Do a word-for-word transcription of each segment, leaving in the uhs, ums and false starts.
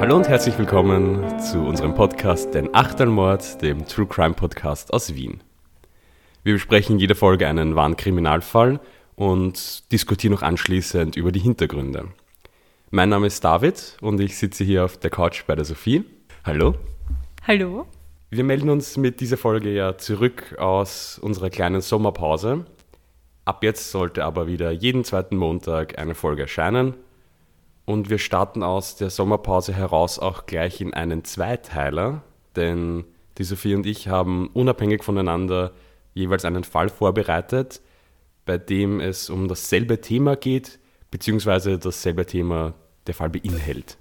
Hallo und herzlich willkommen zu unserem Podcast Den Achtelmord, dem True Crime Podcast aus Wien. Wir besprechen in jeder Folge einen wahren Kriminalfall und diskutieren noch anschließend über die Hintergründe. Mein Name ist David und ich sitze hier auf der Couch bei der Sophie. Hallo. Hallo. Wir melden uns mit dieser Folge ja zurück aus unserer kleinen Sommerpause. Ab jetzt sollte aber wieder jeden zweiten Montag eine Folge erscheinen. Und wir starten aus der Sommerpause heraus auch gleich in einen Zweiteiler, denn die Sophie und ich haben unabhängig voneinander jeweils einen Fall vorbereitet, bei dem es um dasselbe Thema geht, beziehungsweise dasselbe Thema der Fall beinhält.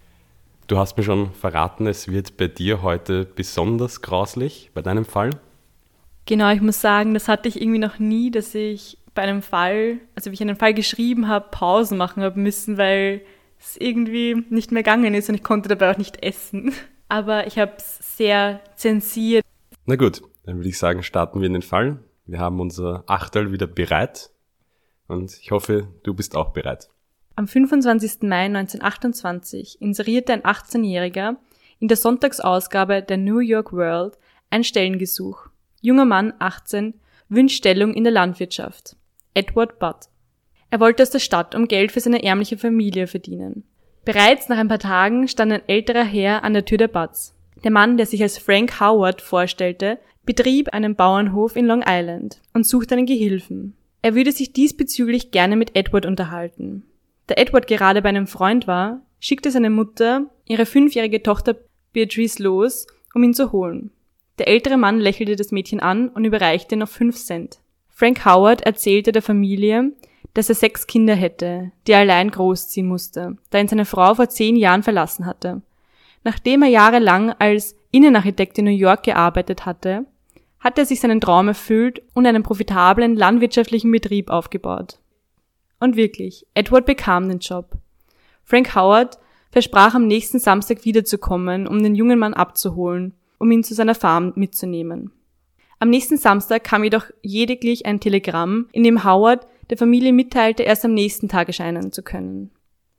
Du hast mir schon verraten, es wird bei dir heute besonders grauslich, bei deinem Fall. Genau, ich muss sagen, das hatte ich irgendwie noch nie, dass ich bei einem Fall, also wie ich einen Fall geschrieben habe, Pausen machen habe müssen, weil es irgendwie nicht mehr gegangen ist und ich konnte dabei auch nicht essen. Aber ich habe es sehr zensiert. Na gut, dann würde ich sagen, starten wir in den Fall. Wir haben unser Achtel wieder bereit und ich hoffe, du bist auch bereit. Am fünfundzwanzigsten Mai neunzehnhundertachtundzwanzig inserierte ein achtzehnjähriger in der Sonntagsausgabe der New York World ein Stellengesuch. Junger Mann, achtzehn, wünscht Stellung in der Landwirtschaft. Edward Budd. Er wollte aus der Stadt, um Geld für seine ärmliche Familie verdienen. Bereits nach ein paar Tagen stand ein älterer Herr an der Tür der Budds. Der Mann, der sich als Frank Howard vorstellte, betrieb einen Bauernhof in Long Island und suchte einen Gehilfen. Er würde sich diesbezüglich gerne mit Edward unterhalten. Da Edward gerade bei einem Freund war, schickte seine Mutter ihre fünfjährige Tochter Beatrice los, um ihn zu holen. Der ältere Mann lächelte das Mädchen an und überreichte noch fünf Cent. Frank Howard erzählte der Familie, dass er sechs Kinder hätte, die er allein großziehen musste, da ihn seine Frau vor zehn Jahren verlassen hatte. Nachdem er jahrelang als Innenarchitekt in New York gearbeitet hatte, hatte er sich seinen Traum erfüllt und einen profitablen landwirtschaftlichen Betrieb aufgebaut. Und wirklich, Edward bekam den Job. Frank Howard versprach am nächsten Samstag wiederzukommen, um den jungen Mann abzuholen, um ihn zu seiner Farm mitzunehmen. Am nächsten Samstag kam jedoch lediglich ein Telegramm, in dem Howard der Familie mitteilte, erst am nächsten Tag erscheinen zu können.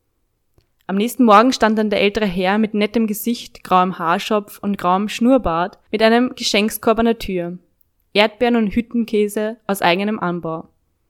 Am nächsten Morgen stand dann der ältere Herr mit nettem Gesicht, grauem Haarschopf und grauem Schnurrbart mit einem Geschenkskorb an der Tür. Erdbeeren und Hüttenkäse aus eigenem Anbau.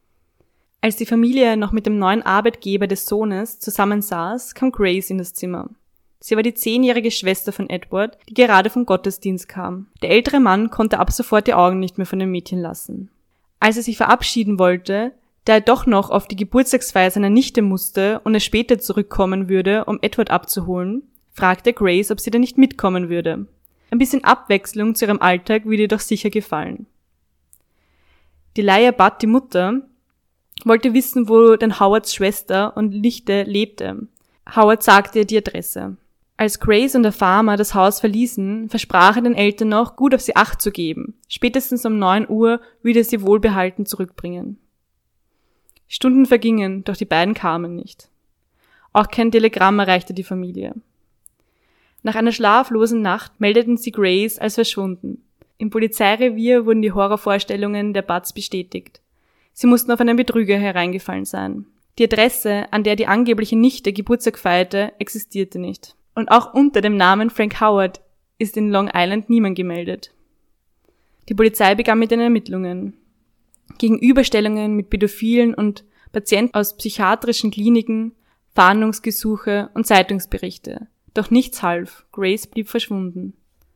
Als die Familie noch mit dem neuen Arbeitgeber des Sohnes zusammensaß, kam Grace in das Zimmer. Sie war die zehnjährige Schwester von Edward, die gerade vom Gottesdienst kam. Der ältere Mann konnte ab sofort die Augen nicht mehr von dem Mädchen lassen. Als er sich verabschieden wollte, da er doch noch auf die Geburtstagsfeier seiner Nichte musste und er später zurückkommen würde, um Edward abzuholen, fragte Grace, ob sie denn nicht mitkommen würde. Ein bisschen Abwechslung zu ihrem Alltag würde ihr doch sicher gefallen. Delia Budd, die Mutter, wollte wissen, wo denn Howards Schwester und Nichte lebte. Howard sagte ihr die Adresse. Als Grace und der Farmer das Haus verließen, versprach er den Eltern noch, gut auf sie Acht zu geben. Spätestens um neun Uhr würde er sie wohlbehalten zurückbringen. Stunden vergingen, doch die beiden kamen nicht. Auch kein Telegramm erreichte die Familie. Nach einer schlaflosen Nacht meldeten sie Grace als verschwunden. Im Polizeirevier wurden die Horrorvorstellungen der Budds bestätigt. Sie mussten auf einen Betrüger hereingefallen sein. Die Adresse, an der die angebliche Nichte Geburtstag feierte, existierte nicht. Und auch unter dem Namen Frank Howard ist in Long Island niemand gemeldet. Die Polizei begann mit den Ermittlungen. Gegenüberstellungen mit Pädophilen und Patienten aus psychiatrischen Kliniken, Fahndungsgesuche und Zeitungsberichte. Doch nichts half. Grace blieb verschwunden.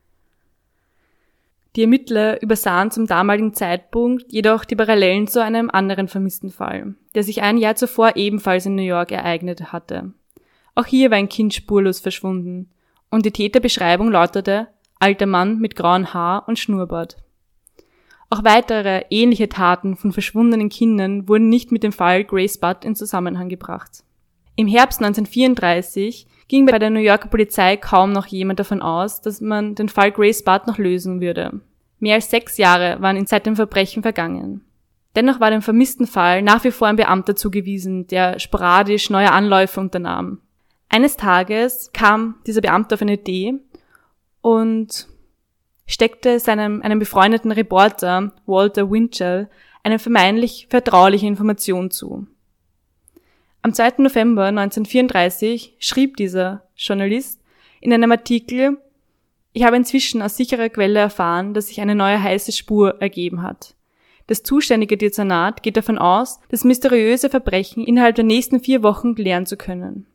Die Ermittler übersahen zum damaligen Zeitpunkt jedoch die Parallelen zu einem anderen vermissten Fall, der sich ein Jahr zuvor ebenfalls in New York ereignet hatte. Auch hier war ein Kind spurlos verschwunden und die Täterbeschreibung lautete: alter Mann mit grauem Haar und Schnurrbart. Auch weitere ähnliche Taten von verschwundenen Kindern wurden nicht mit dem Fall Grace Budd in Zusammenhang gebracht. Im Herbst neunzehnhundertvierunddreißig ging bei der New Yorker Polizei kaum noch jemand davon aus, dass man den Fall Grace Budd noch lösen würde. Mehr als sechs Jahre waren seit dem Verbrechen vergangen. Dennoch war dem vermissten Fall nach wie vor ein Beamter zugewiesen, der sporadisch neue Anläufe unternahm. Eines Tages kam dieser Beamte auf eine Idee und steckte seinem einem befreundeten Reporter, Walter Winchell, eine vermeintlich vertrauliche Information zu. Am zweiten November neunzehnhundertvierunddreißig schrieb dieser Journalist in einem Artikel: Ich habe inzwischen aus sicherer Quelle erfahren, dass sich eine neue heiße Spur ergeben hat. Das zuständige Dezernat geht davon aus, das mysteriöse Verbrechen innerhalb der nächsten vier Wochen klären zu können.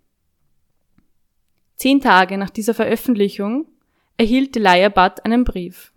Zehn Tage nach dieser Veröffentlichung erhielt Delia Budd einen Brief.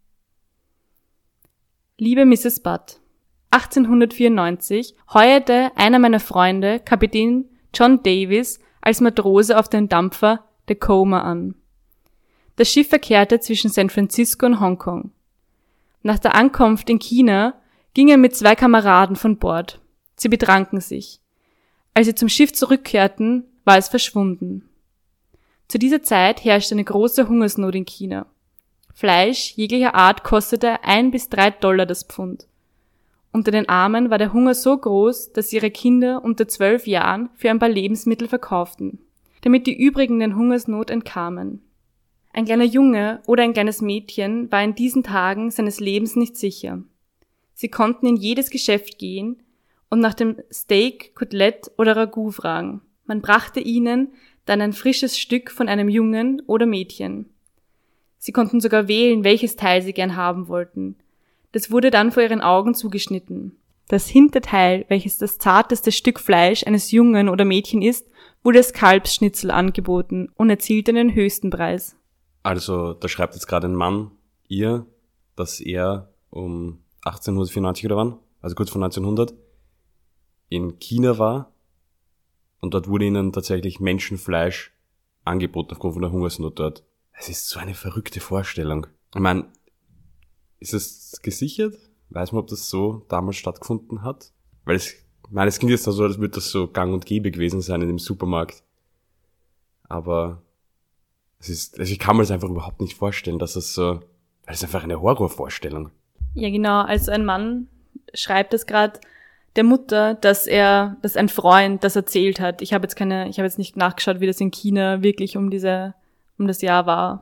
Liebe Misses Budd, achtzehnhundertvierundneunzig heuerte einer meiner Freunde, Kapitän John Davis, als Matrose auf dem Dampfer Tacoma an. Das Schiff verkehrte zwischen San Francisco und Hongkong. Nach der Ankunft in China ging er mit zwei Kameraden von Bord. Sie betranken sich. Als sie zum Schiff zurückkehrten, war es verschwunden. Zu dieser Zeit herrschte eine große Hungersnot in China. Fleisch jeglicher Art kostete ein bis drei Dollar das Pfund. Unter den Armen war der Hunger so groß, dass sie ihre Kinder unter zwölf Jahren für ein paar Lebensmittel verkauften, damit die übrigen der Hungersnot entkamen. Ein kleiner Junge oder ein kleines Mädchen war in diesen Tagen seines Lebens nicht sicher. Sie konnten in jedes Geschäft gehen und nach dem Steak, Kotelett oder Ragout fragen. Man brachte ihnen dann ein frisches Stück von einem Jungen oder Mädchen. Sie konnten sogar wählen, welches Teil sie gern haben wollten. Das wurde dann vor ihren Augen zugeschnitten. Das Hinterteil, welches das zarteste Stück Fleisch eines Jungen oder Mädchen ist, wurde als Kalbsschnitzel angeboten und erzielte den höchsten Preis. Also, da schreibt jetzt gerade ein Mann ihr, dass er um achtzehnhundertvierundneunzig oder wann, also kurz vor neunzehnhundert, in China war und dort wurde ihnen tatsächlich Menschenfleisch angeboten aufgrund von der Hungersnot dort. Es ist so eine verrückte Vorstellung. Ich meine, ist es gesichert? Weiß man, ob das so damals stattgefunden hat? Weil es, ich meine, es klingt jetzt so, als würde das so gang und gäbe gewesen sein in dem Supermarkt. Aber es ist, also ich kann mir das einfach überhaupt nicht vorstellen, dass es so, weil es ist einfach eine Horrorvorstellung. Ja, genau. Also ein Mann schreibt es gerade der Mutter, dass er, dass ein Freund das erzählt hat. Ich habe jetzt keine, ich habe jetzt nicht nachgeschaut, wie das in China wirklich um diese, um das Jahr war.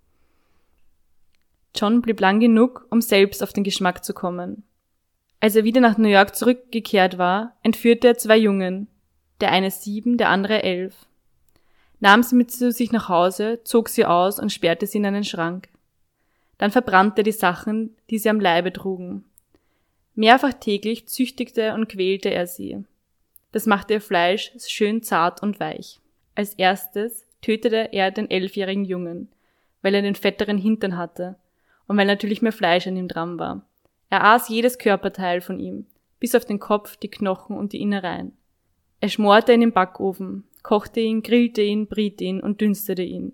John blieb lang genug, um selbst auf den Geschmack zu kommen. Als er wieder nach New York zurückgekehrt war, entführte er zwei Jungen, der eine sieben, der andere elf. Nahm sie mit zu sich nach Hause, zog sie aus und sperrte sie in einen Schrank. Dann verbrannte er die Sachen, die sie am Leibe trugen. Mehrfach täglich züchtigte und quälte er sie. Das machte ihr Fleisch schön zart und weich. Als erstes tötete er den elfjährigen Jungen, weil er den fetteren Hintern hatte und weil natürlich mehr Fleisch an ihm dran war. Er aß jedes Körperteil von ihm, bis auf den Kopf, die Knochen und die Innereien. Er schmorte ihn im Backofen, kochte ihn, grillte ihn, briet ihn und dünstete ihn.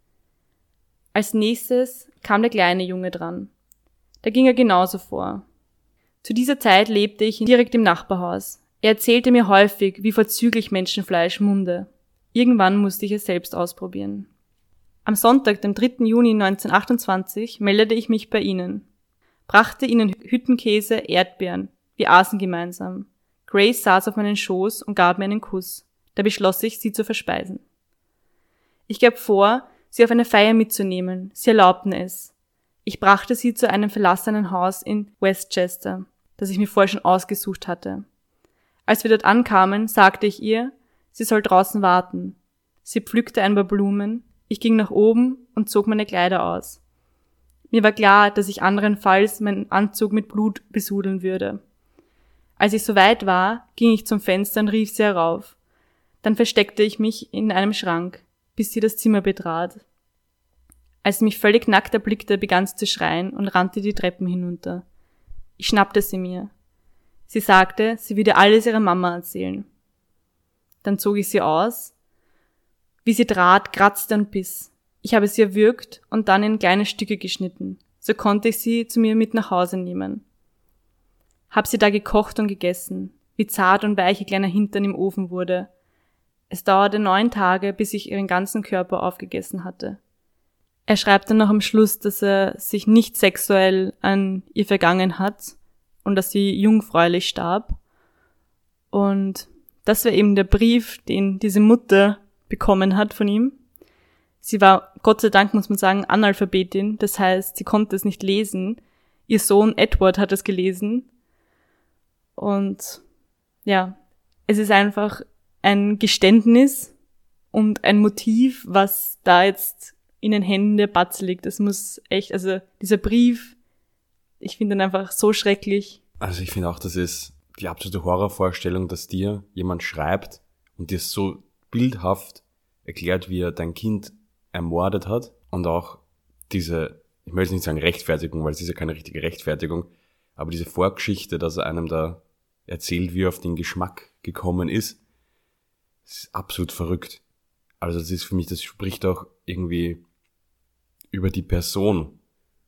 Als nächstes kam der kleine Junge dran. Da ging er genauso vor. Zu dieser Zeit lebte ich direkt im Nachbarhaus. Er erzählte mir häufig, wie vorzüglich Menschenfleisch munde. Irgendwann musste ich es selbst ausprobieren. Am Sonntag, dem dritten Juni neunzehnhundertachtundzwanzig, meldete ich mich bei ihnen. Brachte ihnen Hüttenkäse, Erdbeeren. Wir aßen gemeinsam. Grace saß auf meinen Schoß und gab mir einen Kuss. Da beschloss ich, sie zu verspeisen. Ich gab vor, sie auf eine Feier mitzunehmen. Sie erlaubten es. Ich brachte sie zu einem verlassenen Haus in Westchester, das ich mir vorher schon ausgesucht hatte. Als wir dort ankamen, sagte ich ihr, sie soll draußen warten. Sie pflückte ein paar Blumen. Ich ging nach oben und zog meine Kleider aus. Mir war klar, dass ich anderenfalls meinen Anzug mit Blut besudeln würde. Als ich soweit war, ging ich zum Fenster und rief sie herauf. Dann versteckte ich mich in einem Schrank, bis sie das Zimmer betrat. Als sie mich völlig nackt erblickte, begann sie zu schreien und rannte die Treppen hinunter. Ich schnappte sie mir. Sie sagte, sie würde alles ihrer Mama erzählen. Dann zog ich sie aus. Wie sie trat, kratzte und biss. Ich habe sie erwürgt und dann in kleine Stücke geschnitten. So konnte ich sie zu mir mit nach Hause nehmen. Hab sie da gekocht und gegessen. Wie zart und weich ihr kleiner Hintern im Ofen wurde. Es dauerte neun Tage, bis ich ihren ganzen Körper aufgegessen hatte. Er schreibt dann noch am Schluss, dass er sich nicht sexuell an ihr vergangen hat und dass sie jungfräulich starb. Und das war eben der Brief, den diese Mutter bekommen hat von ihm. Sie war, Gott sei Dank muss man sagen, Analphabetin, das heißt, sie konnte es nicht lesen. Ihr Sohn Edward hat es gelesen. Und ja, es ist einfach ein Geständnis und ein Motiv, was da jetzt in den Händen der Batze liegt. Das muss echt, also dieser Brief, ich finde ihn einfach so schrecklich. Also ich finde auch, das ist die absolute Horrorvorstellung, dass dir jemand schreibt und dir so bildhaft erklärt, wie er dein Kind ermordet hat und auch diese, ich möchte nicht sagen Rechtfertigung, weil es ist ja keine richtige Rechtfertigung, aber diese Vorgeschichte, dass er einem da erzählt, wie er auf den Geschmack gekommen ist, ist absolut verrückt. Also das ist für mich, das spricht auch irgendwie über die Person,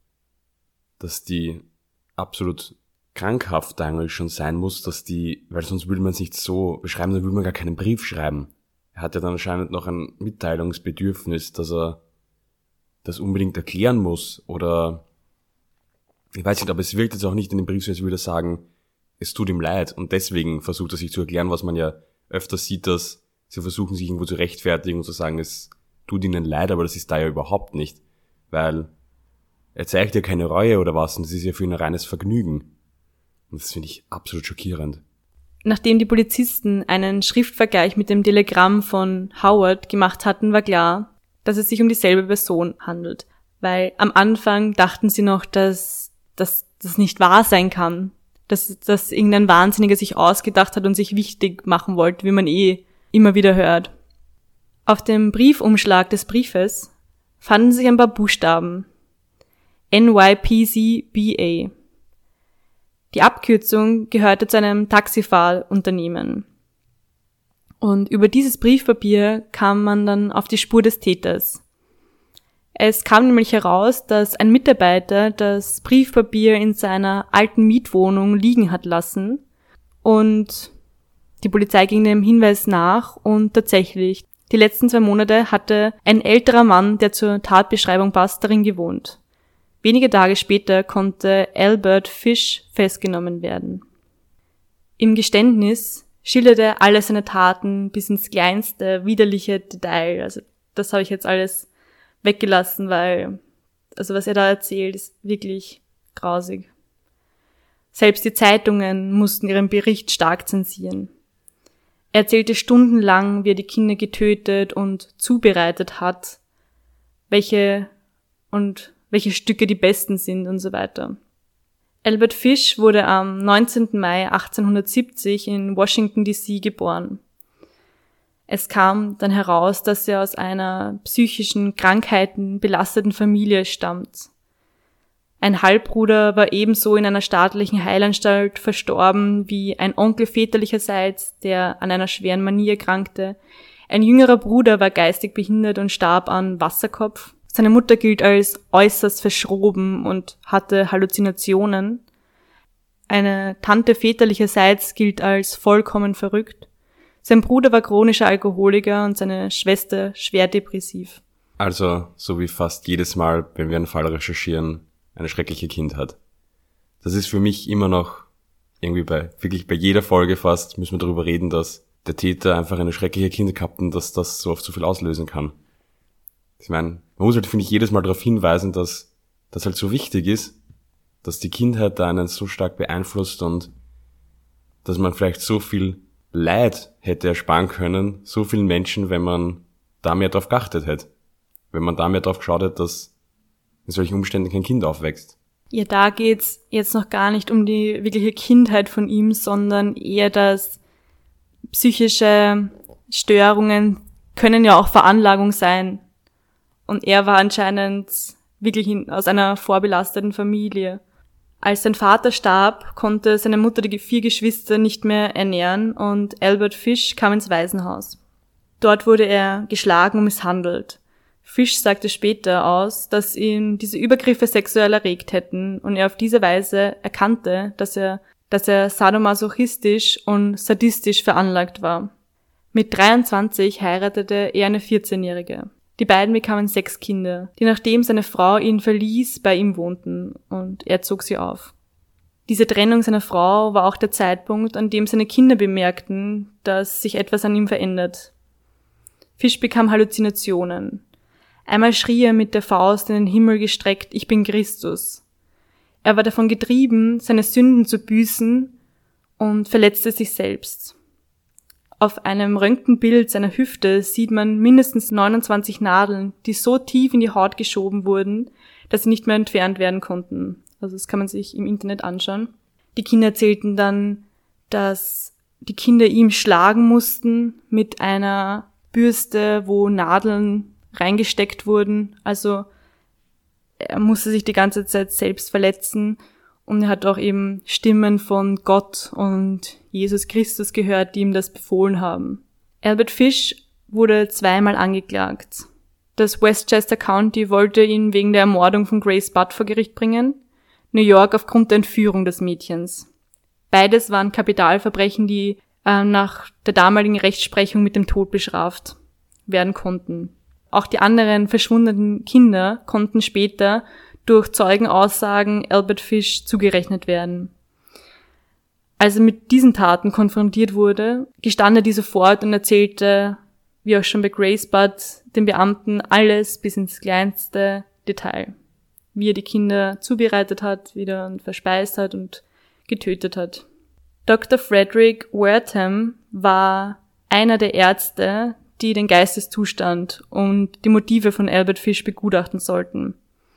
dass die absolut krankhaft eigentlich schon sein muss, dass die, weil sonst würde man es nicht so beschreiben, dann würde man gar keinen Brief schreiben. Er hat ja dann anscheinend noch ein Mitteilungsbedürfnis, dass er das unbedingt erklären muss oder ich weiß nicht, aber es wirkt jetzt auch nicht in dem Brief so, als würde er sagen, es tut ihm leid und deswegen versucht er sich zu erklären, was man ja öfter sieht, dass sie versuchen, sich irgendwo zu rechtfertigen und zu sagen, es tut ihnen leid, aber das ist da ja überhaupt nicht, weil er zeigt ja keine Reue oder was und das ist ja für ihn ein reines Vergnügen. Und das finde ich absolut schockierend. Nachdem die Polizisten einen Schriftvergleich mit dem Telegramm von Howard gemacht hatten, war klar, dass es sich um dieselbe Person handelt. Weil am Anfang dachten sie noch, dass das nicht wahr sein kann. Dass, dass irgendein Wahnsinniger sich ausgedacht hat und sich wichtig machen wollte, wie man eh immer wieder hört. Auf dem Briefumschlag des Briefes fanden sich ein paar Buchstaben. N Y P C B A. Die Abkürzung gehörte zu einem Taxifahrunternehmen. Und über dieses Briefpapier kam man dann auf die Spur des Täters. Es kam nämlich heraus, dass ein Mitarbeiter das Briefpapier in seiner alten Mietwohnung liegen hat lassen und die Polizei ging dem Hinweis nach und tatsächlich, die letzten zwei Monate hatte ein älterer Mann, der zur Tatbeschreibung passt, darin gewohnt. Wenige Tage später konnte Albert Fish festgenommen werden. Im Geständnis schilderte er alle seine Taten bis ins kleinste widerliche Detail. Also das habe ich jetzt alles weggelassen, weil also was er da erzählt, ist wirklich grausig. Selbst die Zeitungen mussten ihren Bericht stark zensieren. Er erzählte stundenlang, wie er die Kinder getötet und zubereitet hat, welche und welche Stücke die besten sind und so weiter. Albert Fish wurde am neunzehnten Mai achtzehnhundertsiebzig in Washington D C geboren. Es kam dann heraus, dass er aus einer psychischen Krankheiten belasteten Familie stammt. Ein Halbbruder war ebenso in einer staatlichen Heilanstalt verstorben wie ein Onkel väterlicherseits, der an einer schweren Manie erkrankte. Ein jüngerer Bruder war geistig behindert und starb an Wasserkopf. Seine Mutter gilt als äußerst verschroben und hatte Halluzinationen. Eine Tante väterlicherseits gilt als vollkommen verrückt. Sein Bruder war chronischer Alkoholiker und seine Schwester schwer depressiv. Also, so wie fast jedes Mal, wenn wir einen Fall recherchieren, eine schreckliche Kindheit. Das ist für mich immer noch irgendwie bei, wirklich bei jeder Folge fast, müssen wir darüber reden, dass der Täter einfach eine schreckliche Kindheit gehabt und dass das so oft so viel auslösen kann. Ich meine, man muss halt, finde ich, jedes Mal darauf hinweisen, dass das halt so wichtig ist, dass die Kindheit da einen so stark beeinflusst und dass man vielleicht so viel Leid hätte ersparen können, so vielen Menschen, wenn man da mehr drauf geachtet hätte. Wenn man da mehr drauf geschaut hätte, dass in solchen Umständen kein Kind aufwächst. Ja, da geht's jetzt noch gar nicht um die wirkliche Kindheit von ihm, sondern eher, dass psychische Störungen können ja auch Veranlagung sein. Und er war anscheinend wirklich in, aus einer vorbelasteten Familie. Als sein Vater starb, konnte seine Mutter die vier Geschwister nicht mehr ernähren und Albert Fish kam ins Waisenhaus. Dort wurde er geschlagen und misshandelt. Fish sagte später aus, dass ihn diese Übergriffe sexuell erregt hätten und er auf diese Weise erkannte, dass er, dass er sadomasochistisch und sadistisch veranlagt war. Mit dreiundzwanzig heiratete er eine vierzehnjährige. Die beiden bekamen sechs Kinder, die nachdem seine Frau ihn verließ, bei ihm wohnten und er zog sie auf. Diese Trennung seiner Frau war auch der Zeitpunkt, an dem seine Kinder bemerkten, dass sich etwas an ihm verändert. Fish bekam Halluzinationen. Einmal schrie er mit der Faust in den Himmel gestreckt, ich bin Christus. Er war davon getrieben, seine Sünden zu büßen und verletzte sich selbst. Auf einem Röntgenbild seiner Hüfte sieht man mindestens neunundzwanzig Nadeln, die so tief in die Haut geschoben wurden, dass sie nicht mehr entfernt werden konnten. Also das kann man sich im Internet anschauen. Die Kinder erzählten dann, dass die Kinder ihm schlagen mussten mit einer Bürste, wo Nadeln reingesteckt wurden. Also er musste sich die ganze Zeit selbst verletzen und er hat auch eben Stimmen von Gott und Jesus Christus gehört, die ihm das befohlen haben. Albert Fish wurde zweimal angeklagt. Das Westchester County wollte ihn wegen der Ermordung von Grace Budd vor Gericht bringen, New York aufgrund der Entführung des Mädchens. Beides waren Kapitalverbrechen, die äh, nach der damaligen Rechtsprechung mit dem Tod bestraft werden konnten. Auch die anderen verschwundenen Kinder konnten später durch Zeugenaussagen Albert Fish zugerechnet werden. Als er mit diesen Taten konfrontiert wurde, gestand er die sofort und erzählte, wie auch schon bei Grace Budd, den Beamten alles bis ins kleinste Detail. Wie er die Kinder zubereitet hat, wieder und verspeist hat und getötet hat. Doktor Frederick Wertham war einer der Ärzte, die den Geisteszustand und die Motive von Albert Fish begutachten sollten.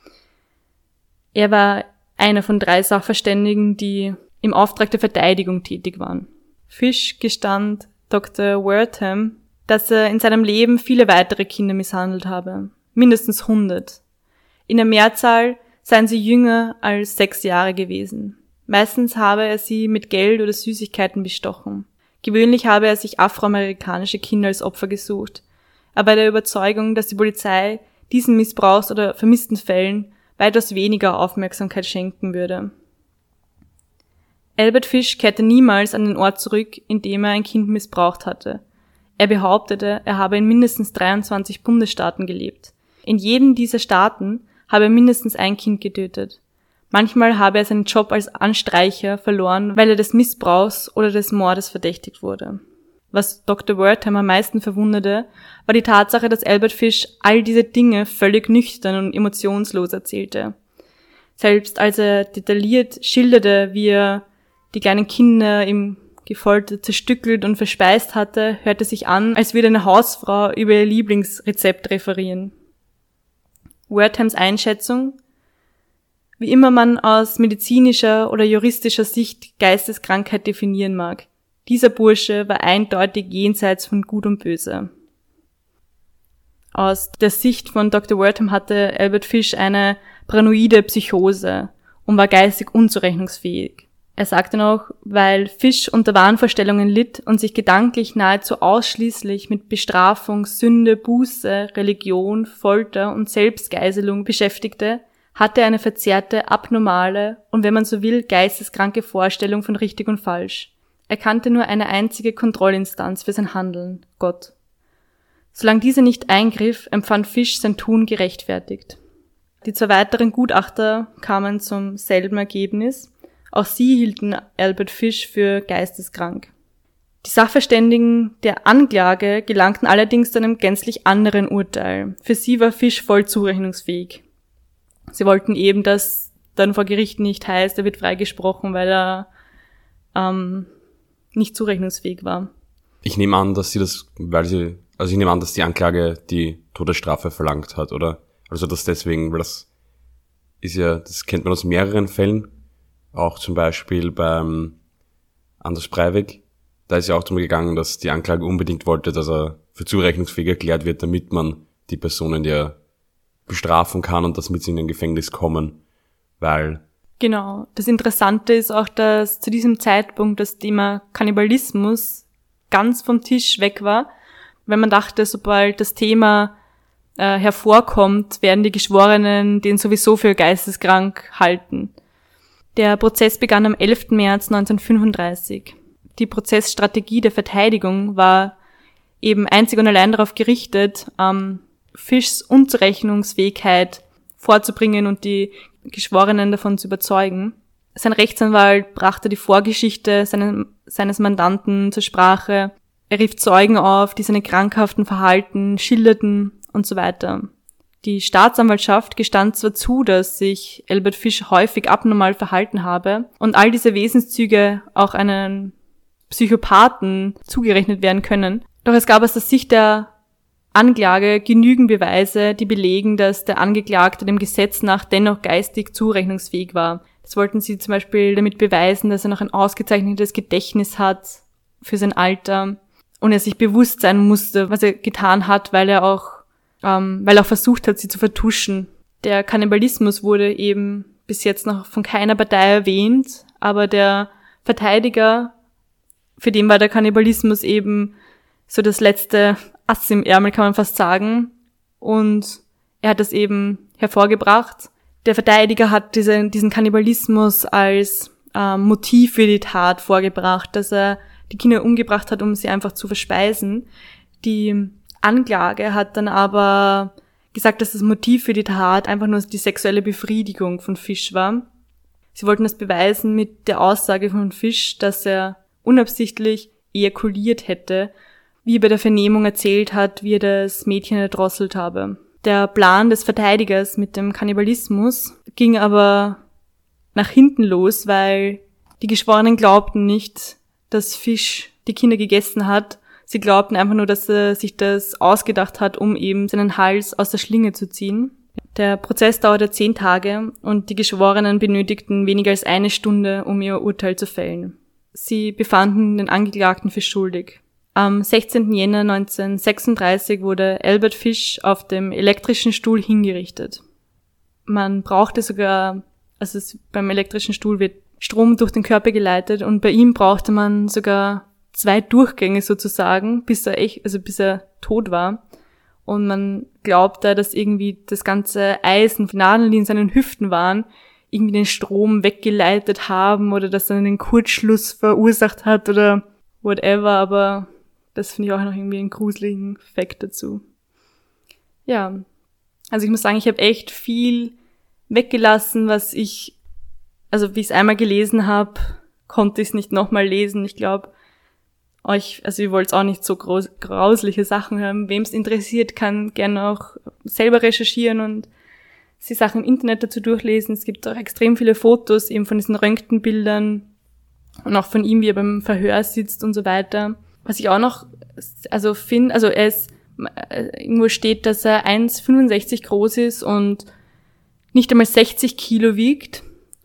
Er war einer von drei Sachverständigen, die im Auftrag der Verteidigung tätig waren. Fish gestand Doktor Wertham, dass er in seinem Leben viele weitere Kinder misshandelt habe, mindestens hundert. In der Mehrzahl seien sie jünger als sechs Jahre gewesen. Meistens habe er sie mit Geld oder Süßigkeiten bestochen. Gewöhnlich habe er sich afroamerikanische Kinder als Opfer gesucht. Er war der Überzeugung, dass die Polizei diesen Missbrauchs- oder vermissten Fällen weitaus weniger Aufmerksamkeit schenken würde. Albert Fish kehrte niemals an den Ort zurück, in dem er ein Kind missbraucht hatte. Er behauptete, er habe in mindestens dreiundzwanzig Bundesstaaten gelebt. In jedem dieser Staaten habe er mindestens ein Kind getötet. Manchmal habe er seinen Job als Anstreicher verloren, weil er des Missbrauchs oder des Mordes verdächtigt wurde. Was Doktor Wertham am meisten verwunderte, war die Tatsache, dass Albert Fish all diese Dinge völlig nüchtern und emotionslos erzählte. Selbst als er detailliert schilderte, wie er die kleinen Kinder im gefoltert, zerstückelt und verspeist hatte, hörte sich an, als würde eine Hausfrau über ihr Lieblingsrezept referieren. Werthams Einschätzung: Wie immer man aus medizinischer oder juristischer Sicht Geisteskrankheit definieren mag, dieser Bursche war eindeutig jenseits von Gut und Böse. Aus der Sicht von Doktor Wertham hatte Albert Fish eine paranoide Psychose und war geistig unzurechnungsfähig. Er sagte noch, weil Fish unter Wahnvorstellungen litt und sich gedanklich nahezu ausschließlich mit Bestrafung, Sünde, Buße, Religion, Folter und Selbstgeiselung beschäftigte, hatte er eine verzerrte, abnormale und, wenn man so will, geisteskranke Vorstellung von richtig und falsch. Er kannte nur eine einzige Kontrollinstanz für sein Handeln, Gott. Solange diese nicht eingriff, empfand Fish sein Tun gerechtfertigt. Die zwei weiteren Gutachter kamen zum selben Ergebnis. Auch sie hielten Albert Fish für geisteskrank. Die Sachverständigen der Anklage gelangten allerdings zu einem gänzlich anderen Urteil. Für sie war Fish voll zurechnungsfähig. Sie wollten eben, dass dann vor Gericht nicht heißt, er wird freigesprochen, weil er ähm, nicht zurechnungsfähig war. Ich nehme an, dass sie das, weil sie, also ich nehme an, dass die Anklage die Todesstrafe verlangt hat, oder? Also das deswegen, weil das ist ja, das kennt man aus mehreren Fällen. Auch zum Beispiel beim Anders Breivik, da ist ja auch darum gegangen, dass die Anklage unbedingt wollte, dass er für zurechnungsfähig erklärt wird, damit man die Personen ja bestrafen kann und damit sie in ein Gefängnis kommen, weil... Genau. Das Interessante ist auch, dass zu diesem Zeitpunkt das Thema Kannibalismus ganz vom Tisch weg war, weil man dachte, sobald das Thema äh, hervorkommt, werden die Geschworenen den sowieso für geisteskrank halten. Der Prozess begann am elften März neunzehnhundertfünfunddreißig. Die Prozessstrategie der Verteidigung war eben einzig und allein darauf gerichtet, ähm, Fishs Unzurechnungsfähigkeit vorzubringen und die Geschworenen davon zu überzeugen. Sein Rechtsanwalt brachte die Vorgeschichte seines, seines Mandanten zur Sprache. Er rief Zeugen auf, die seine krankhaften Verhalten schilderten und so weiter. Die Staatsanwaltschaft gestand zwar zu, dass sich Albert Fish häufig abnormal verhalten habe und all diese Wesenszüge auch einen Psychopathen zugerechnet werden können. Doch es gab aus der Sicht der Anklage genügend Beweise, die belegen, dass der Angeklagte dem Gesetz nach dennoch geistig zurechnungsfähig war. Das wollten sie zum Beispiel damit beweisen, dass er noch ein ausgezeichnetes Gedächtnis hat für sein Alter und er sich bewusst sein musste, was er getan hat, weil er auch, ähm, weil er auch versucht hat, sie zu vertuschen. Der Kannibalismus wurde eben bis jetzt noch von keiner Partei erwähnt, aber der Verteidiger, für den war der Kannibalismus eben so das letzte Ass im Ärmel, kann man fast sagen. Und er hat das eben hervorgebracht. Der Verteidiger hat diese, diesen Kannibalismus als äh, Motiv für die Tat vorgebracht, dass er die Kinder umgebracht hat, um sie einfach zu verspeisen. Die Anklage hat dann aber gesagt, dass das Motiv für die Tat einfach nur die sexuelle Befriedigung von Fish war. Sie wollten das beweisen mit der Aussage von Fish, dass er unabsichtlich ejakuliert hätte, wie er bei der Vernehmung erzählt hat, wie er das Mädchen erdrosselt habe. Der Plan des Verteidigers mit dem Kannibalismus ging aber nach hinten los, weil die Geschworenen glaubten nicht, dass Fish die Kinder gegessen hat. Sie glaubten einfach nur, dass er sich das ausgedacht hat, um eben seinen Hals aus der Schlinge zu ziehen. Der Prozess dauerte zehn Tage und die Geschworenen benötigten weniger als eine Stunde, um ihr Urteil zu fällen. Sie befanden den Angeklagten für schuldig. Am sechzehnten Jänner neunzehnhundertsechsunddreißig wurde Albert Fish auf dem elektrischen Stuhl hingerichtet. Man brauchte sogar, also es, beim elektrischen Stuhl wird Strom durch den Körper geleitet und bei ihm brauchte man sogar zwei Durchgänge sozusagen, bis er echt, also bis er tot war. Und man glaubte, dass irgendwie das ganze Eisen, Nadeln, die in seinen Hüften waren, irgendwie den Strom weggeleitet haben oder dass er einen Kurzschluss verursacht hat oder whatever, aber das finde ich auch noch irgendwie einen gruseligen Fakt dazu. Ja, also ich muss sagen, ich habe echt viel weggelassen, was ich, also wie ich es einmal gelesen habe, konnte ich es nicht nochmal lesen. Ich glaube, euch, also ihr wollt auch nicht so groß, grausliche Sachen hören. Wem es interessiert, kann gerne auch selber recherchieren und die Sachen im Internet dazu durchlesen. Es gibt auch extrem viele Fotos eben von diesen Röntgenbildern und auch von ihm, wie er beim Verhör sitzt und so weiter. Was ich auch noch, also finde, also er ist, irgendwo steht, dass er eins Komma fünfundsechzig groß ist und nicht einmal sechzig Kilo wiegt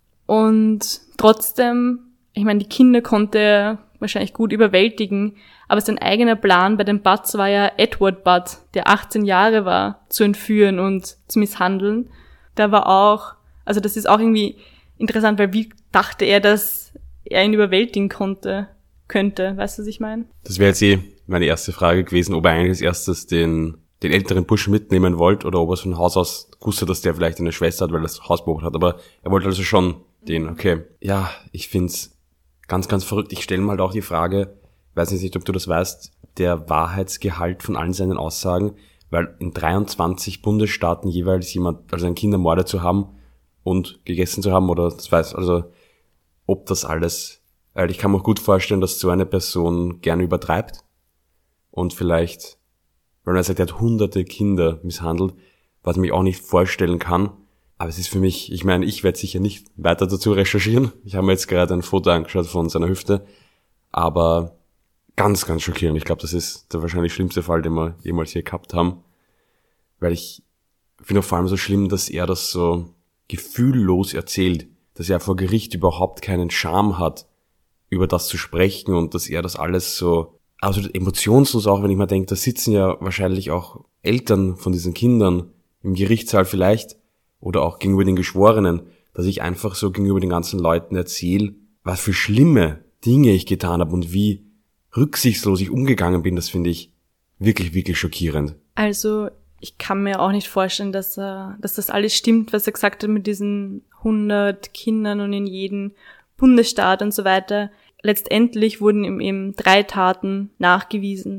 und trotzdem, ich meine, die Kinder konnte er wahrscheinlich gut überwältigen, aber sein eigener Plan bei den Butts war ja, Edward Butt, der achtzehn Jahre war, zu entführen und zu misshandeln. Da war auch, also das ist auch irgendwie interessant, weil wie dachte er, dass er ihn überwältigen konnte, könnte, weißt du, was ich meine? Das wäre jetzt eh meine erste Frage gewesen, ob er eigentlich als erstes den den älteren Burschen mitnehmen wollte oder ob er es von Haus aus wusste, dass der vielleicht eine Schwester hat, weil er das Haus beobachtet hat, aber er wollte also schon den, okay. Ja, ich find's ganz, ganz verrückt. Ich stelle mal halt auch die Frage, weiß nicht, ob du das weißt, der Wahrheitsgehalt von allen seinen Aussagen, weil in dreiundzwanzig Bundesstaaten jeweils jemand, also ein Kind ermordet zu haben und gegessen zu haben oder das weiß, also ob das alles, weil ich kann mir auch gut vorstellen, dass so eine Person gerne übertreibt und vielleicht, weil man sagt, er hat hunderte Kinder misshandelt, was ich mich auch nicht vorstellen kann. Aber es ist für mich, ich meine, ich werde sicher nicht weiter dazu recherchieren. Ich habe mir jetzt gerade ein Foto angeschaut von seiner Hüfte. Aber ganz, ganz schockierend. Ich glaube, das ist der wahrscheinlich schlimmste Fall, den wir jemals hier gehabt haben. Weil ich finde auch vor allem so schlimm, dass er das so gefühllos erzählt. Dass er vor Gericht überhaupt keinen Charme hat, über das zu sprechen und dass er das alles so absolut emotionslos auch, wenn ich mir denke, da sitzen ja wahrscheinlich auch Eltern von diesen Kindern im Gerichtssaal vielleicht oder auch gegenüber den Geschworenen, dass ich einfach so gegenüber den ganzen Leuten erzähle, was für schlimme Dinge ich getan habe und wie rücksichtslos ich umgegangen bin, das finde ich wirklich, wirklich schockierend. Also ich kann mir auch nicht vorstellen, dass er, dass das alles stimmt, was er gesagt hat mit diesen hundert Kindern und in jedem Bundesstaat und so weiter. Letztendlich wurden ihm eben drei Taten nachgewiesen.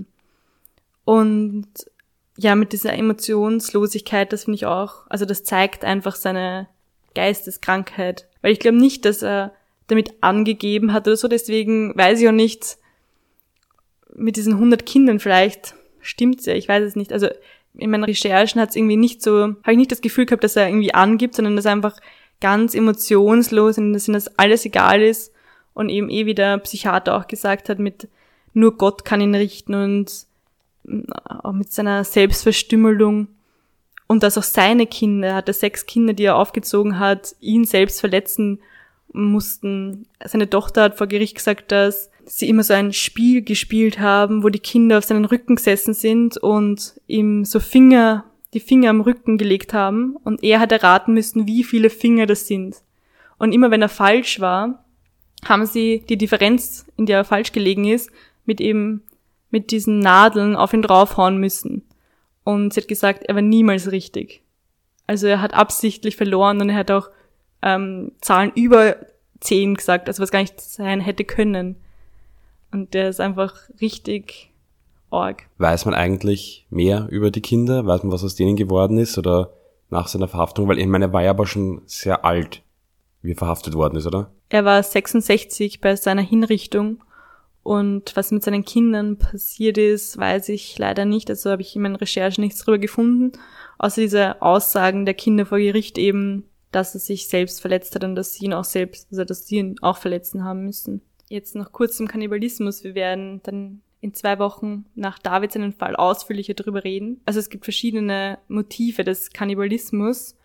Und ja, mit dieser Emotionslosigkeit, das finde ich auch, also das zeigt einfach seine Geisteskrankheit. Weil ich glaube nicht, dass er damit angegeben hat oder so, deswegen weiß ich auch nicht, mit diesen hundert Kindern vielleicht stimmt's ja, ich weiß es nicht. Also in meinen Recherchen hat es irgendwie nicht so, habe ich nicht das Gefühl gehabt, dass er irgendwie angibt, sondern dass er einfach ganz emotionslos und dass ihm das alles egal ist und eben eh wie der Psychiater auch gesagt hat, mit nur Gott kann ihn richten und auch mit seiner Selbstverstümmelung und dass auch seine Kinder, er hatte sechs Kinder, die er aufgezogen hat, ihn selbst verletzen mussten. Seine Tochter hat vor Gericht gesagt, dass sie immer so ein Spiel gespielt haben, wo die Kinder auf seinen Rücken gesessen sind und ihm so Finger, die Finger am Rücken gelegt haben und er hat erraten müssen, wie viele Finger das sind. Und immer wenn er falsch war, haben sie die Differenz, in der er falsch gelegen ist, mit eben mit diesen Nadeln auf ihn draufhauen müssen. Und sie hat gesagt, er war niemals richtig. Also er hat absichtlich verloren und er hat auch ähm, Zahlen über zehn gesagt, also was gar nicht sein hätte können. Und der ist einfach richtig arg. Weiß man eigentlich mehr über die Kinder? Weiß man, was aus denen geworden ist oder nach seiner Verhaftung? Weil ich meine, er war ja aber schon sehr alt, wie er verhaftet worden ist, oder? Er war sechsundsechzig bei seiner Hinrichtung und was mit seinen Kindern passiert ist, weiß ich leider nicht. Also habe ich in meinen Recherchen nichts drüber gefunden, außer diese Aussagen der Kinder vor Gericht eben, dass er sich selbst verletzt hat und dass sie ihn auch selbst, also dass sie ihn auch verletzen haben müssen. Jetzt noch kurz zum Kannibalismus. Wir werden dann in zwei Wochen nach David seinen Fall ausführlicher darüber reden. Also es gibt verschiedene Motive des Kannibalismus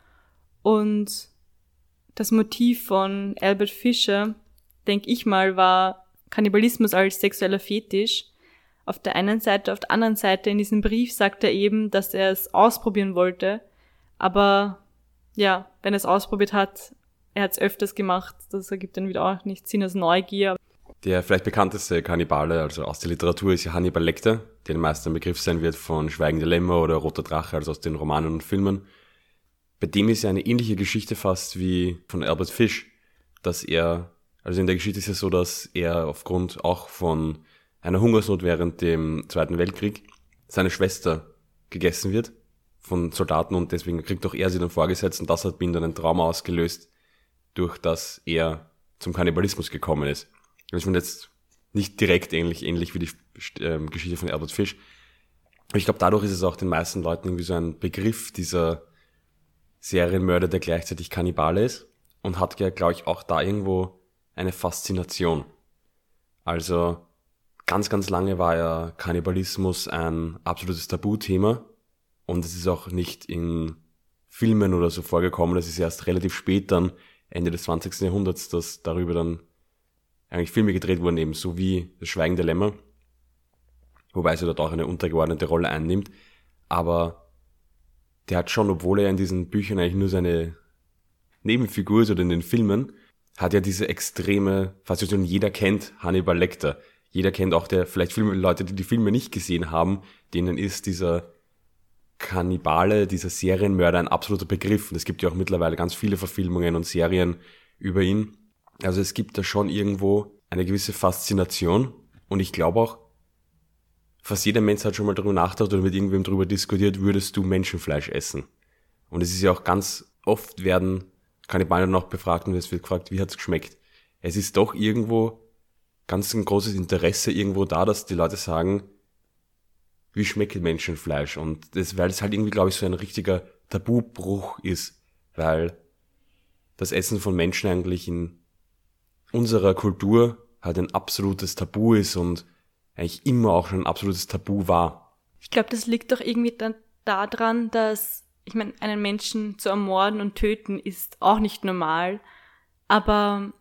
und das Motiv von Albert Fischer, denke ich mal, war Kannibalismus als sexueller Fetisch. Auf der einen Seite, auf der anderen Seite in diesem Brief sagt er eben, dass er es ausprobieren wollte. Aber ja, wenn er es ausprobiert hat, er hat es öfters gemacht, das ergibt dann wieder auch nichts Sinn als Neugier. Der vielleicht bekannteste Kannibale, also aus der Literatur, ist ja Hannibal Lecter, der den meisten ein Begriff sein wird von Schweigende Lämmer oder Roter Drache, also aus den Romanen und Filmen. Bei dem ist ja eine ähnliche Geschichte fast wie von Albert Fish, dass er, also in der Geschichte ist es so, dass er aufgrund auch von einer Hungersnot während dem Zweiten Weltkrieg seine Schwester gegessen wird von Soldaten und deswegen kriegt auch er sie dann vorgesetzt und das hat bei ihm dann ein Trauma ausgelöst, durch das er zum Kannibalismus gekommen ist. Das ist jetzt nicht direkt ähnlich, ähnlich wie die ähm, Geschichte von Albert Fish. Aber ich glaube, dadurch ist es auch den meisten Leuten irgendwie so ein Begriff, dieser Serienmörder, der gleichzeitig Kannibale ist und hat ja, glaube ich, auch da irgendwo eine Faszination. Also ganz, ganz lange war ja Kannibalismus ein absolutes Tabuthema und es ist auch nicht in Filmen oder so vorgekommen. Das ist erst relativ spät dann, Ende des zwanzigsten Jahrhunderts, dass darüber dann eigentlich Filme gedreht wurden, eben so wie Das Schweigen der Lämmer, wobei sie dort auch eine untergeordnete Rolle einnimmt. Aber der hat schon, obwohl er in diesen Büchern eigentlich nur seine Nebenfigur ist oder in den Filmen, hat ja diese extreme Faszination. Jeder kennt Hannibal Lecter. Jeder kennt auch der, vielleicht Filme, Leute, die die Filme nicht gesehen haben, denen ist dieser Kannibale, dieser Serienmörder ein absoluter Begriff. Und es gibt ja auch mittlerweile ganz viele Verfilmungen und Serien über ihn. Also es gibt da schon irgendwo eine gewisse Faszination. Und ich glaube auch, fast jeder Mensch hat schon mal darüber nachgedacht oder mit irgendwem darüber diskutiert, würdest du Menschenfleisch essen? Und es ist ja auch ganz oft werden Kannibalen noch befragt und es wird gefragt, wie hat's geschmeckt? Es ist doch irgendwo ganz ein großes Interesse irgendwo da, dass die Leute sagen, wie schmeckt Menschenfleisch? Und das, weil es halt irgendwie, glaube ich, so ein richtiger Tabubruch ist, weil das Essen von Menschen eigentlich in unserer Kultur halt ein absolutes Tabu ist und eigentlich immer auch schon ein absolutes Tabu war. Ich glaube, das liegt doch irgendwie dann daran, dass, ich meine, einen Menschen zu ermorden und töten ist auch nicht normal, aber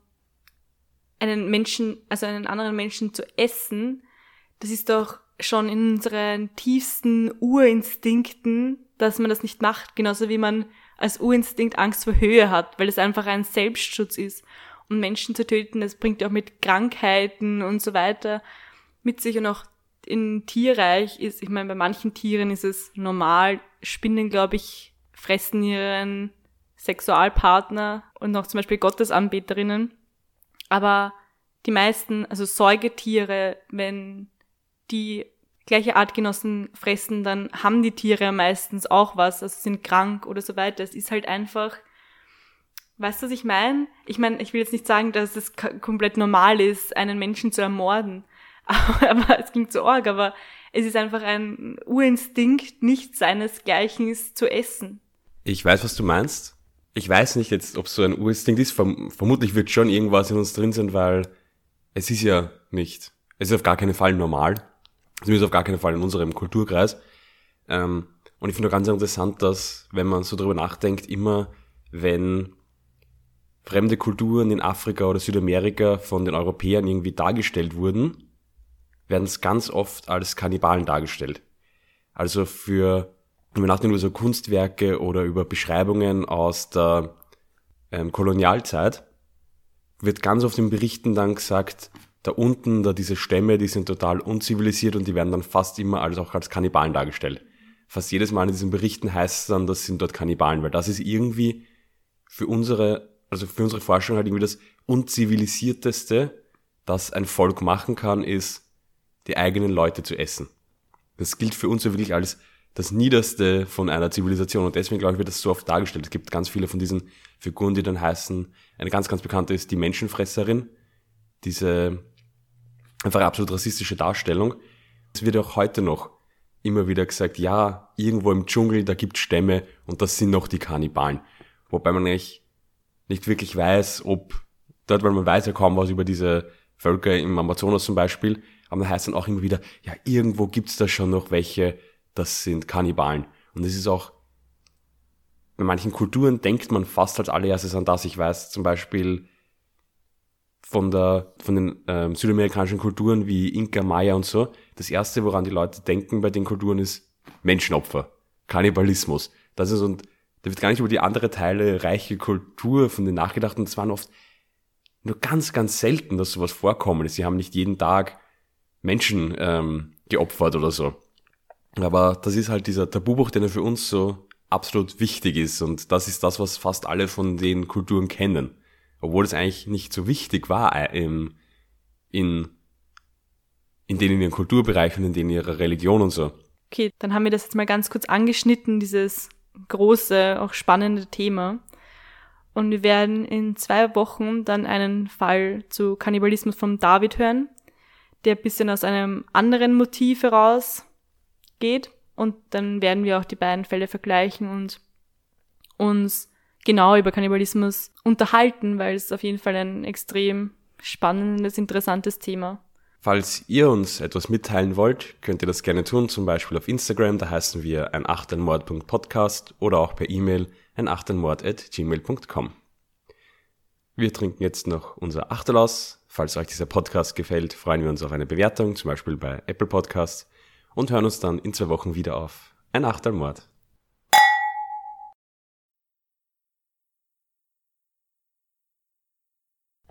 einen Menschen, also einen anderen Menschen zu essen, das ist doch schon in unseren tiefsten Urinstinkten, dass man das nicht macht, genauso wie man als Urinstinkt Angst vor Höhe hat, weil es einfach ein Selbstschutz ist. Und Menschen zu töten, das bringt ja auch mit Krankheiten und so weiter mit sich und auch in Tierreich ist, ich meine, bei manchen Tieren ist es normal, Spinnen, glaube ich, fressen ihren Sexualpartner und auch zum Beispiel Gottesanbeterinnen. Aber die meisten, also Säugetiere, wenn die gleiche Artgenossen fressen, dann haben die Tiere meistens auch was, also sind krank oder so weiter. Es ist halt einfach, weißt du, was ich meine? Ich meine, ich will jetzt nicht sagen, dass es k- komplett normal ist, einen Menschen zu ermorden, aber, aber es klingt so arg, aber es ist einfach ein Urinstinkt, nicht seinesgleichen zu essen. Ich weiß, was du meinst. Ich weiß nicht jetzt, ob es so ein Urinstinkt ist. Verm- vermutlich wird schon irgendwas in uns drin sein, weil es ist ja nicht, es ist auf gar keinen Fall normal, zumindest auf gar keinen Fall in unserem Kulturkreis. Ähm, und ich finde auch ganz interessant, dass, wenn man so drüber nachdenkt, immer wenn fremde Kulturen in Afrika oder Südamerika von den Europäern irgendwie dargestellt wurden, werden es ganz oft als Kannibalen dargestellt. Also für, wenn wir nachdenken über so Kunstwerke oder über Beschreibungen aus der ähm, Kolonialzeit, wird ganz oft in Berichten dann gesagt, da unten, da diese Stämme, die sind total unzivilisiert und die werden dann fast immer als auch als Kannibalen dargestellt. Fast jedes Mal in diesen Berichten heißt es dann, das sind dort Kannibalen, weil das ist irgendwie für unsere, also für unsere Forschung halt irgendwie das unzivilisierteste, das ein Volk machen kann, ist, die eigenen Leute zu essen. Das gilt für uns ja wirklich als das Niederste von einer Zivilisation und deswegen, glaube ich, wird das so oft dargestellt. Es gibt ganz viele von diesen Figuren, die dann heißen, eine ganz, ganz bekannte ist die Menschenfresserin, diese einfach absolut rassistische Darstellung. Es wird auch heute noch immer wieder gesagt, ja, irgendwo im Dschungel, da gibt es Stämme und das sind noch die Kannibalen. Wobei man eigentlich nicht wirklich weiß, ob dort, weil man weiß ja kaum was über diese Völker im Amazonas zum Beispiel, aber dann heißt dann auch immer wieder, ja, irgendwo gibt's da schon noch welche, das sind Kannibalen. Und es ist auch, bei manchen Kulturen denkt man fast als allererstes an das. Ich weiß zum Beispiel von der, von den ähm, südamerikanischen Kulturen wie Inka, Maya und so, das erste, woran die Leute denken bei den Kulturen ist Menschenopfer, Kannibalismus. Das ist, und da wird gar nicht über die andere Teile, reiche Kultur von denen nachgedacht und es waren oft nur ganz, ganz selten, dass sowas vorkommen ist. Sie haben nicht jeden Tag Menschen ähm, geopfert oder so. Aber das ist halt dieser Tabubruch, der für uns so absolut wichtig ist und das ist das, was fast alle von den Kulturen kennen. Obwohl es eigentlich nicht so wichtig war in, in, in denen ihren Kulturbereich und in denen ihrer Religion und so. Okay, dann haben wir das jetzt mal ganz kurz angeschnitten, dieses große, auch spannende Thema. Und wir werden in zwei Wochen dann einen Fall zu Kannibalismus von David hören, der ein bisschen aus einem anderen Motiv herausgeht. Und dann werden wir auch die beiden Fälle vergleichen und uns genau über Kannibalismus unterhalten, weil es auf jeden Fall ein extrem spannendes, interessantes Thema. Falls ihr uns etwas mitteilen wollt, könnt ihr das gerne tun, zum Beispiel auf Instagram, da heißen wir ein achtelmord punkt podcast oder auch per E-Mail ein achtelmord at gmail punkt com. Wir trinken jetzt noch unser Achtel aus. Falls euch dieser Podcast gefällt, freuen wir uns auf eine Bewertung, zum Beispiel bei Apple Podcasts, und hören uns dann in zwei Wochen wieder auf ein Achtelmord.